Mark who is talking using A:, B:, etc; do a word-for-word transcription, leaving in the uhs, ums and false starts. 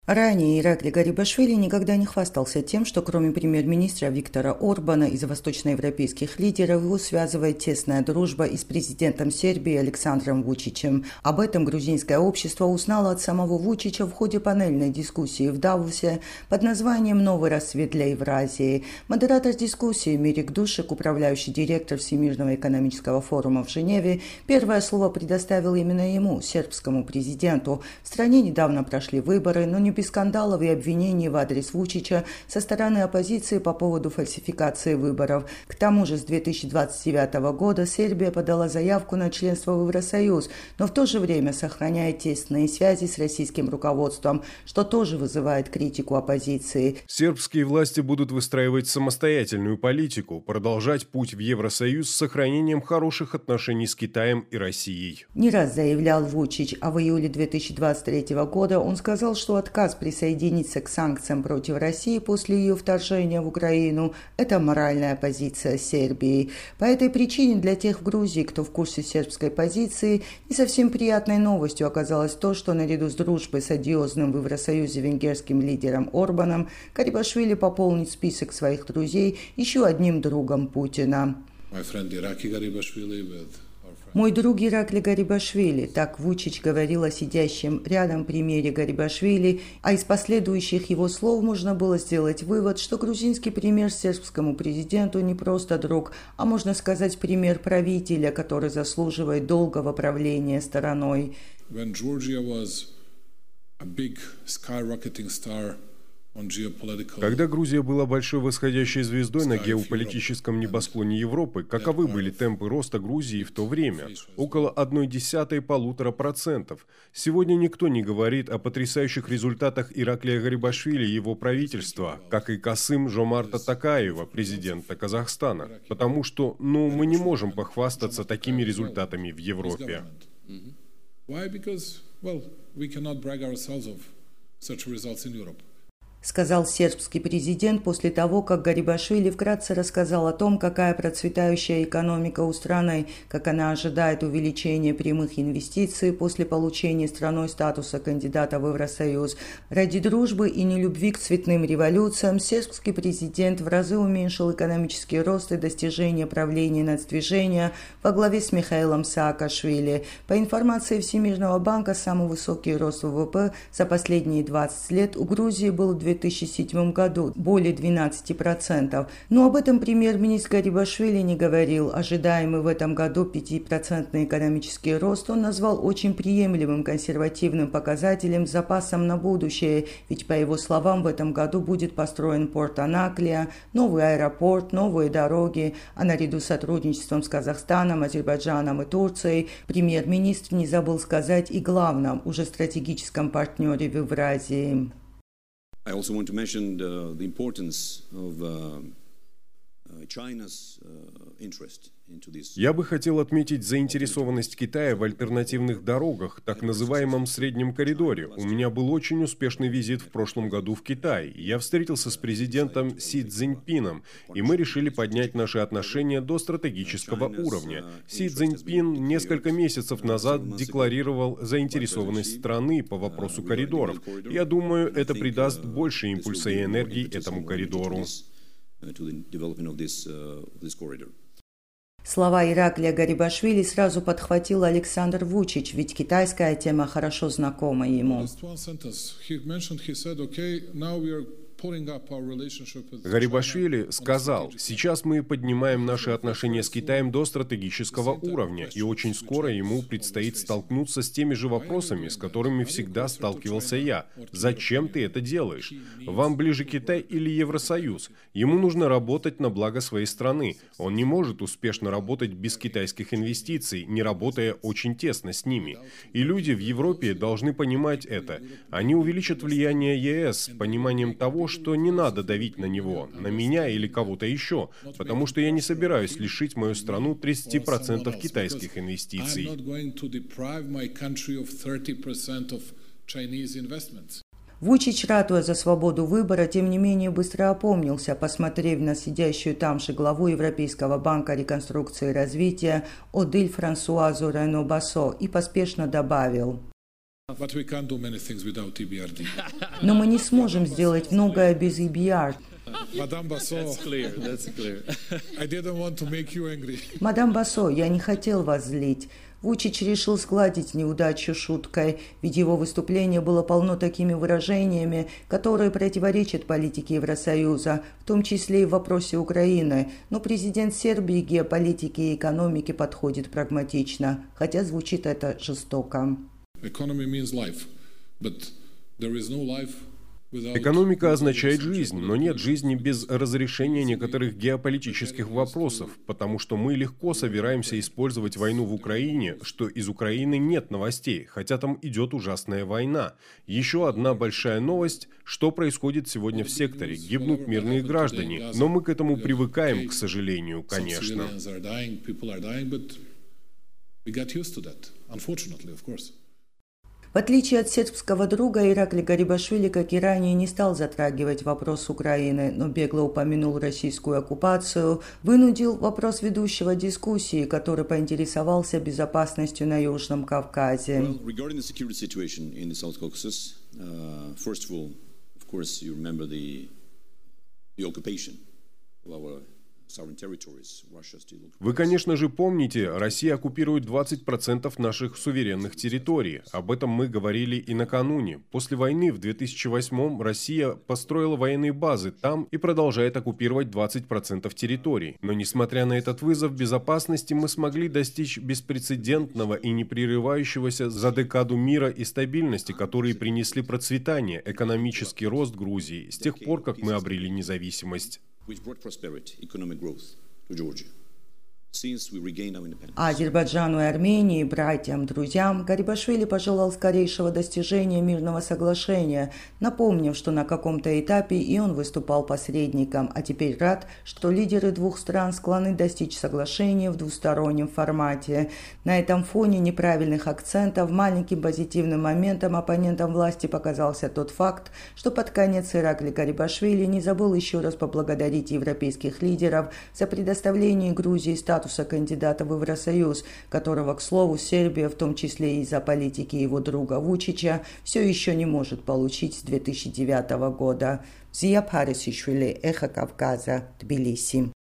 A: Ранее Иракли Гарибашвили никогда не хвастался тем, что кроме премьер-министра Виктора Орбана из восточноевропейских лидеров его связывает тесная дружба и с президентом Сербии Александром Вучичем. Об этом грузинское общество узнало от самого Вучича в ходе панельной дискуссии в Давосе под названием «Новый рассвет для Евразии». Модератор дискуссии Мирик Душек, управляющий директор Всемирного экономического форума в Женеве, первое слово предоставил именно ему, сербскому президенту. В стране недавно прошли выборы, но не без скандалов и обвинений в адрес Вучича со стороны оппозиции по поводу фальсификации выборов. К тому же с две тысячи двадцать девятого года Сербия подала заявку на членство в Евросоюз, но в то же время сохраняет тесные связи с российским руководством, что тоже вызывает критику оппозиции.
B: Сербские власти будут выстраивать самостоятельную политику, продолжать путь в Евросоюз с сохранением хороших отношений с Китаем и Россией.
A: Не раз заявлял Вучич, а в июле две тысячи двадцать третьего года он сказал, что отказ присоединиться к санкциям против России после ее вторжения в Украину – это моральная позиция Сербии. По этой причине для тех в Грузии, кто в курсе сербской позиции, не совсем приятной новостью оказалось то, что наряду с дружбой с одиозным в Евросоюзе венгерским лидером Орбаном Гарибашвили пополнит список своих друзей еще одним другом Путина. Мой друг Иракли Гарибашвили, так Вучич говорил о сидящем рядом премьере Гарибашвили, а из последующих его слов можно было сделать вывод, что грузинский премьер сербскому президенту не просто друг, а можно сказать премьер правителя, который заслуживает долгого правления страной.
B: Когда Грузия была большой восходящей звездой на геополитическом небосклоне Европы, каковы были темпы роста Грузии в то время? Около одной десятой полутора процентов. Сегодня никто не говорит о потрясающих результатах Ираклия Гарибашвили и его правительства, как и Касым-Жомарта Токаева, президента Казахстана, потому что, ну, мы не можем похвастаться такими результатами в Европе.
A: Сказал сербский президент после того, как Гарибашвили вкратце рассказал о том, какая процветающая экономика у страны, как она ожидает увеличения прямых инвестиций после получения страной статуса кандидата в Евросоюз. Ради дружбы и нелюбви к цветным революциям сербский президент в разы уменьшил экономический рост и достижения правления нацдвижения во главе с Михаилом Саакашвили. По информации Всемирного банка, самый высокий рост ВВП за последние двадцать лет у Грузии был в две тысячи седьмом году, более двенадцати процентов. Но об этом премьер-министр Гарибашвили не говорил. Ожидаемый в этом году пятипроцентный экономический рост он назвал очень приемлемым консервативным показателем с запасом на будущее, ведь, по его словам, в этом году будет построен порт Анаклия, новый аэропорт, новые дороги, а наряду с сотрудничеством с Казахстаном, Азербайджаном и Турцией премьер-министр не забыл сказать и главном, уже стратегическом партнере в Евразии.
C: I also want to mention the, the importance of uh, uh, China's uh, interest.
B: Я бы хотел отметить заинтересованность Китая в альтернативных дорогах, так называемом среднем коридоре. У меня был очень успешный визит в прошлом году в Китай. Я встретился с президентом Си Цзиньпином, и мы решили поднять наши отношения до стратегического уровня. Си Цзиньпин несколько месяцев назад декларировал заинтересованность страны по вопросу коридоров. Я думаю, это придаст больше импульса и энергии этому коридору.
A: Слова Ираклия Гарибашвили сразу подхватил Александр Вучич, ведь китайская тема хорошо знакома ему.
B: Гарибашвили сказал: «Сейчас мы поднимаем наши отношения с Китаем до стратегического уровня, и очень скоро ему предстоит столкнуться с теми же вопросами, с которыми всегда сталкивался я. Зачем ты это делаешь? Вам ближе Китай или Евросоюз? Ему нужно работать на благо своей страны. Он не может успешно работать без китайских инвестиций, не работая очень тесно с ними. И люди в Европе должны понимать это. Они увеличат влияние ЕС с пониманием того, что не надо давить на него, на меня или кого-то еще, потому что я не собираюсь лишить мою страну тридцати процентов китайских инвестиций».
A: Вучич, ратуя за свободу выбора, тем не менее быстро опомнился, посмотрев на сидящую там же главу Европейского банка реконструкции и развития Одиль Франсуазу Рено Басо, и поспешно добавил: Но мы не сможем сделать многое без и би ар. Мадам Басо, я не хотел вас злить. Вучич решил сгладить неудачу шуткой, ведь его выступление было полно такими выражениями, которые противоречат политике Евросоюза, в том числе и в вопросе Украины. Но президент Сербии к геополитике и экономике подходит прагматично, хотя звучит это жестоко.
B: Экономика означает жизнь, но нет жизни без разрешения некоторых геополитических вопросов, потому что мы легко собираемся использовать войну в Украине, что из Украины нет новостей, хотя там идет ужасная война. Еще одна большая новость, что происходит сегодня в секторе. Гибнут мирные граждане, но мы к этому привыкаем, к сожалению, конечно.
A: В отличие от сербского друга, Иракли Гарибашвили, как и ранее, не стал затрагивать вопрос Украины, но бегло упомянул российскую оккупацию, вынудил вопрос ведущего дискуссии, который поинтересовался безопасностью на Южном Кавказе.
B: Вы, конечно же, помните, Россия оккупирует двадцать процентов наших суверенных территорий. Об этом мы говорили и накануне. После войны в две тысячи восьмом Россия построила военные базы там и продолжает оккупировать двадцать процентов территорий. Но несмотря на этот вызов безопасности, мы смогли достичь беспрецедентного и непрерывающегося за декаду мира и стабильности, которые принесли процветание, экономический рост Грузии с тех пор, как мы обрели независимость.
A: А Азербайджану и Армении, братьям, друзьям, Гарибашвили пожелал скорейшего достижения мирного соглашения, напомнив, что на каком-то этапе и он выступал посредником, а теперь рад, что лидеры двух стран склонны достичь соглашения в двустороннем формате. На этом фоне неправильных акцентов маленьким позитивным моментом оппонентам власти показался тот факт, что под конец Иракли Гарибашвили не забыл еще раз поблагодарить европейских лидеров за предоставление Грузии статуса статуса кандидата в Евросоюз, которого, к слову, Сербия, в том числе из-за политики его друга Вучича, все еще не может получить с две тысячи девятого года. Зия Парисишвили, Эхо Кавказа, Тбилиси.